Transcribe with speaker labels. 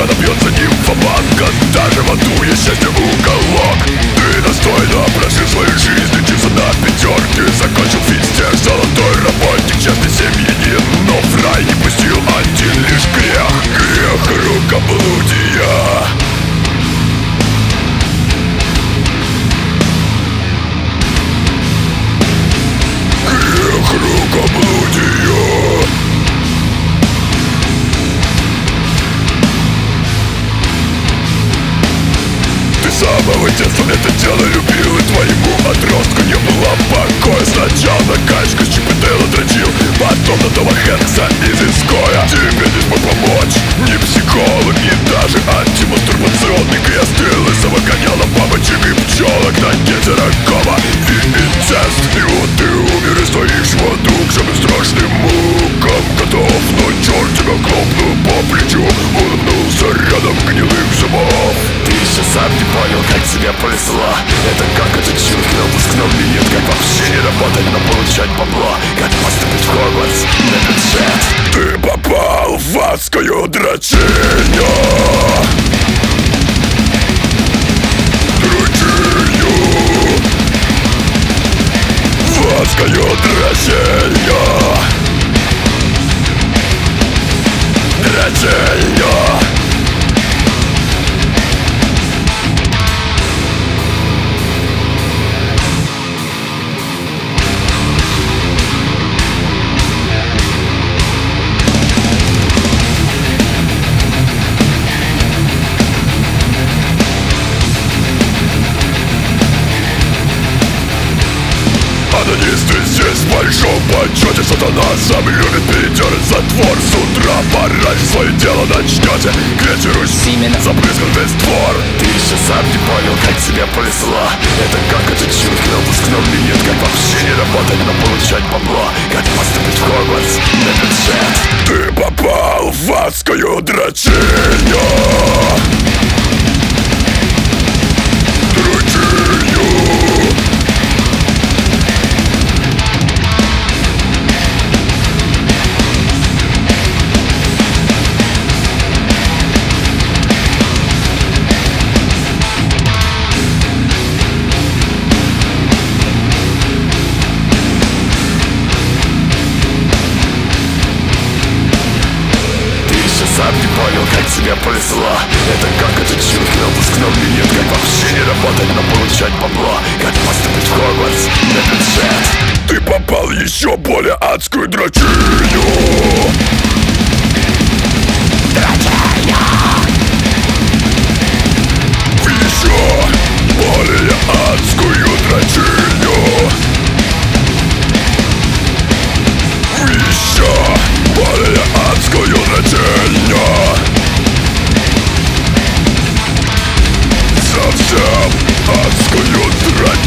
Speaker 1: когда бьется нимфоманка. Даже в аду есть счастье уголок. Ты достойно прожил свою жизнь, учился на пятерке, закончил физтех, золотой работник, честный семьянин. Но в рай не пустил один лишь грех, грех рукоблудия. Грех рукоблудия. С самого детства это дело любил, и твоему отростку не было покоя. Сначала качка с Чиппендейла дрочил, потом на Тома Хэнкса из изгоя. Тебе не смог помочь ни психолог, ни даже антимастурбационный крест. Ты лысого гоняла бабочек и пчелок на гетерокома и инцест. И вот ты умер и стоишь в аду к самым страшным мукам готов. Но черт тебя хлопнул по плечу, улыбнулся рядом гнилых зубов.
Speaker 2: Ты еще сам не понял, как тебя понесло. Это как этот чудо на выпускном минет. Как вообще не работать, но получать бабло. Как поступить в Хогвартс на бюджет.
Speaker 1: Ты попал в адскую дрочильню. Дрочильню. В адскую дрочильню. Дрочильню. Анонисты здесь в большом почете. Сатана сам любит передернуть затвор. С утра пора свое дело начнете. К вечеру
Speaker 2: Именно
Speaker 1: запрыскан весь двор.
Speaker 2: Ты еще сам не понял, как тебя понесло. Это как этот чудо на выпускном минет. Как вообще не работать, но получать бабло. Как поступить в Хогвартс на бюджет.
Speaker 1: Ты попал в адскую дрочильню. Дрочильню.
Speaker 2: Сам не понял, как тебя понесло. Это как этот чудо на выпускном минет. Как вообще не работать, но получать бабло. Как поступить в Хогвартс на бюджет.
Speaker 1: Ты попал в еще более адскую дрочильню.
Speaker 2: Дрочильня.
Speaker 1: В еще более адскую дрочильню. В еще более адскую дрочильню. Совсем адскую дрочильню.